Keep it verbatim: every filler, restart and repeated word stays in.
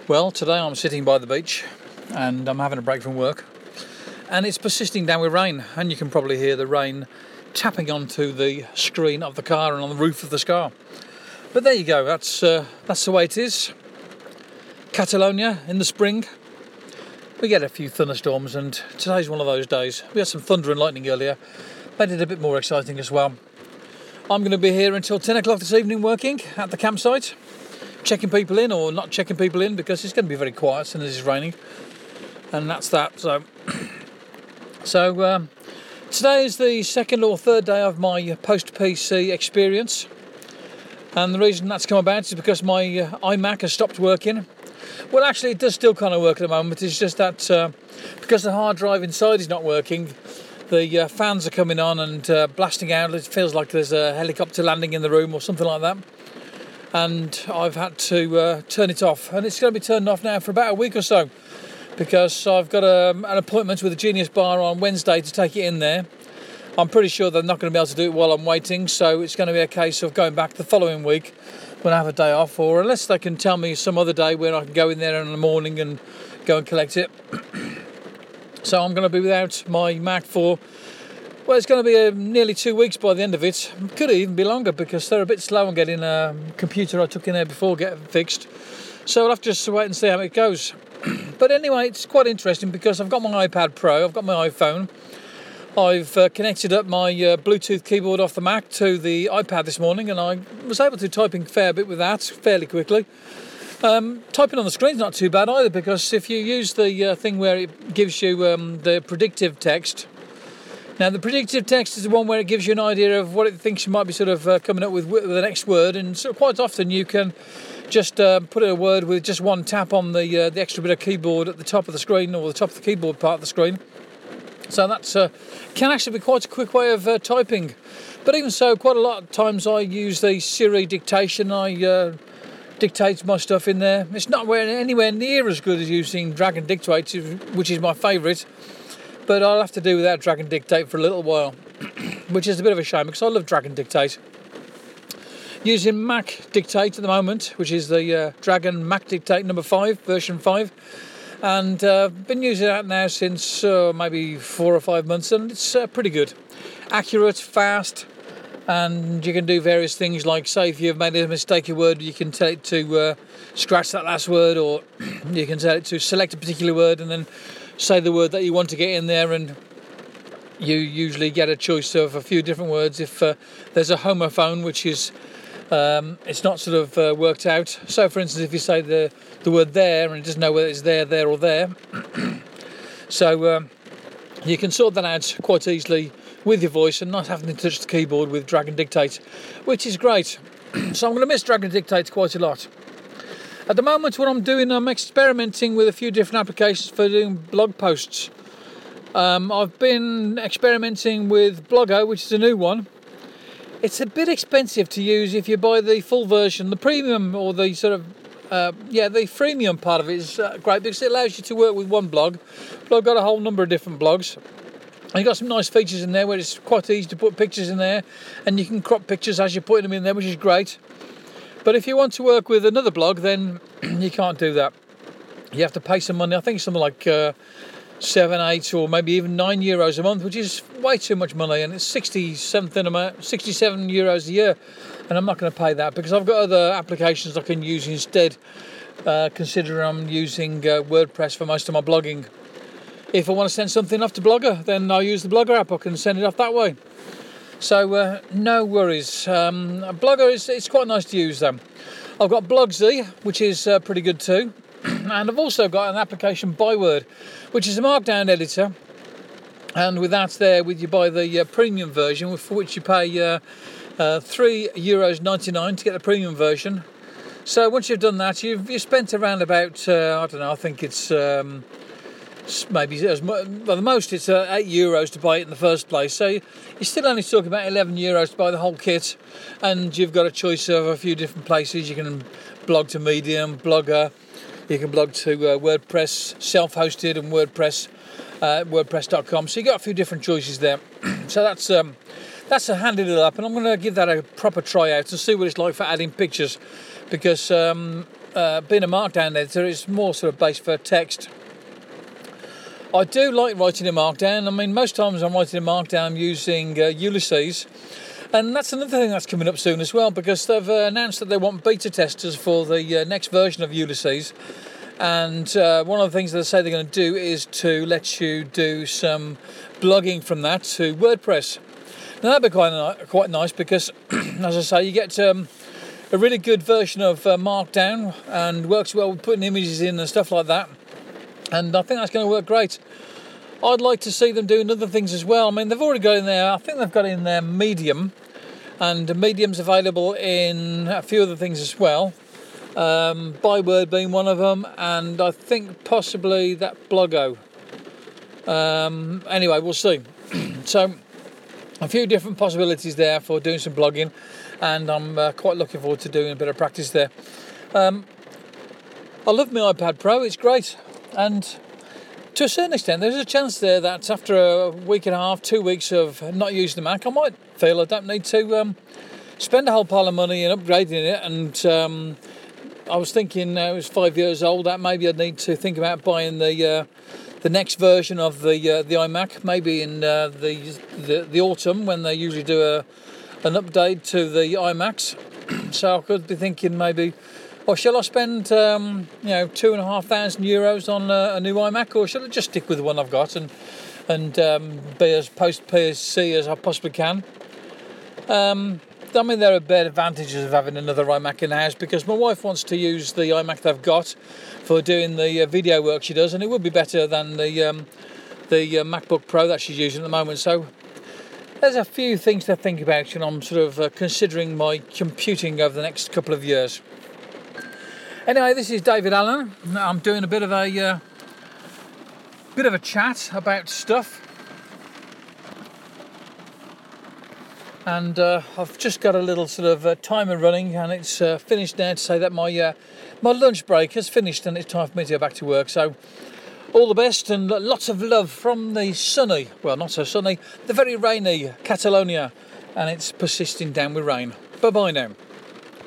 Well, today I'm sitting by the beach and I'm having a break from work, and it's persisting down with rain, and you can probably hear the rain tapping onto the screen of the car and on the roof of the car. But there you go, that's uh, that's the way it is. Catalonia in the spring. We get a few thunderstorms, and today's one of those days. We had some thunder and lightning earlier, made it a bit more exciting as well. I'm going to be here until ten o'clock this evening working at the campsite, checking people in or not checking people in, because it's going to be very quiet as soon as it's raining, and that's that. So, so um, today is the second or third day of my post-P C experience, and the reason that's come about is because my uh, iMac has stopped working. Well, actually, it does still kind of work at the moment. It's just that uh, because the hard drive inside is not working, the uh, fans are coming on and uh, blasting out. It feels like there's a helicopter landing in the room or something like that. And I've had to uh, turn it off, and it's going to be turned off now for about a week or so, because I've got a, an appointment with a Genius Bar on Wednesday to take it in there. I'm pretty sure they're not going to be able to do it while I'm waiting, so it's going to be a case of going back the following week when I have a day off, or unless they can tell me some other day when I can go in there in the morning and go and collect it. So I'm going to be without my Mac for, well, it's going to be uh, nearly two weeks by the end of it. Could even be longer, because they're a bit slow on getting a computer I took in there before getting fixed. So I'll have to just wait and see how it goes. But anyway, it's quite interesting because I've got my iPad Pro, I've got my iPhone. I've uh, connected up my uh, Bluetooth keyboard off the Mac to the iPad this morning, and I was able to type in a fair bit with that fairly quickly. Um, typing on the screen is not too bad either, because if you use the uh, thing where it gives you um, the predictive text. Now, the predictive text is the one where it gives you an idea of what it thinks you might be sort of uh, coming up with with the next word, and so quite often you can just uh, put a word with just one tap on the uh, the extra bit of keyboard at the top of the screen, or the top of the keyboard part of the screen. So that uh, can actually be quite a quick way of uh, typing. But even so, quite a lot of times I use the Siri dictation. I uh, dictate my stuff in there. It's not anywhere near as good as using Drag and Dictate, which is my favourite. But I'll have to do without Drag and Dictate for a little while, which is a bit of a shame, because I love Drag and Dictate. Using Mac Dictate at the moment, which is the uh, Dragon Mac Dictate number five, version five. And I've uh, been using that now since uh, maybe four or five months, and it's uh, pretty good. Accurate, fast, and you can do various things like, say, if you've made a mistake a word, you can tell it to uh, scratch that last word, or you can tell it to select a particular word and then say the word that you want to get in there, and you usually get a choice of a few different words. If uh, there's a homophone, which is um, it's not sort of uh, worked out. So, for instance, if you say the the word there and it doesn't know whether it's there, there, or there, so um, you can sort that out quite easily with your voice and not having to touch the keyboard with Drag and Dictate, which is great. So I'm going to miss Drag and Dictate quite a lot. At the moment, what I'm doing, I'm experimenting with a few different applications for doing blog posts. Um, I've been experimenting with Blogger, which is a new one. It's a bit expensive to use if you buy the full version. The premium, or the sort of, uh, yeah, the freemium part of it is uh, great, because it allows you to work with one blog. But I've got a whole number of different blogs. And you've got some nice features in there where it's quite easy to put pictures in there, and you can crop pictures as you're putting them in there, which is great. But if you want to work with another blog, then you can't do that. You have to pay some money. I think something like uh, seven, eight, or maybe even nine euros a month, which is way too much money, and it's sixty something amount, sixty-seven euros a year, and I'm not going to pay that, because I've got other applications I can use instead. Uh, considering I'm using uh, WordPress for most of my blogging. If I want to send something off to Blogger, then I'll use the Blogger app. I can send it off that way. So uh, no worries. Um, Blogger is it's quite nice to use them. I've got Blogsy, which is uh, pretty good too, and I've also got an application, Byword, which is a markdown editor. And with that, there, with you buy the uh, premium version, for which you pay uh, uh, three euros ninety-nine to get the premium version. So once you've done that, you've you spent around about uh, I don't know. I think it's. Um, Maybe as well, the most it's uh, eight euros to buy it in the first place. So you're still only talking about eleven euros to buy the whole kit, and you've got a choice of a few different places. You can blog to Medium, Blogger. You can blog to uh, WordPress, self-hosted, and WordPress, uh, WordPress dot com. So you've got a few different choices there. So that's um, that's a handy little app, and I'm going to give that a proper try out to see what it's like for adding pictures. because um, uh, being a Markdown editor, it's more sort of based for text. I do like writing in Markdown. I mean, most times I'm writing in Markdown using uh, Ulysses, and that's another thing that's coming up soon as well, because they've uh, announced that they want beta testers for the uh, next version of Ulysses. And uh, one of the things they say they're going to do is to let you do some blogging from that to WordPress. Now that'd be quite ni- quite nice, because, as I say, you get um, a really good version of uh, Markdown, and works well with putting images in and stuff like that. And I think that's going to work great. I'd like to see them doing other things as well. I mean, they've already got in there, I think they've got in there Medium, and Medium's available in a few other things as well. Um, Byword being one of them, and I think possibly that Blogo. Um, anyway, we'll see. So, a few different possibilities there for doing some blogging, and I'm uh, quite looking forward to doing a bit of practice there. Um, I love my iPad Pro, it's great, and to a certain extent there's a chance there that after a week and a half, two weeks of not using the Mac, I might feel I don't need to um, spend a whole pile of money in upgrading it. And um, I was thinking, uh, it was five years old, that maybe I'd need to think about buying the uh, the next version of the uh, the iMac, maybe in uh, the, the the autumn, when they usually do a an update to the iMacs. So I could be thinking maybe, or shall I spend um, you know two and a half thousand euros on uh, a new iMac, or should I just stick with the one I've got and and um, be as post P C as I possibly can? Um, I mean, there are bad advantages of having another iMac in the house, because my wife wants to use the iMac they've got for doing the uh, video work she does, and it would be better than the um, the uh, MacBook Pro that she's using at the moment. So there's a few things to think about, and I'm sort of uh, considering my computing over the next couple of years. Anyway, this is David Allen. I'm doing a bit of a uh, bit of a chat about stuff. And uh, I've just got a little sort of uh, timer running, and it's uh, finished now, to say that my uh, my lunch break has finished and it's time for me to go back to work. So all the best, and lots of love from the sunny, well, not so sunny, the very rainy Catalonia, and it's persisting down with rain. Bye bye now.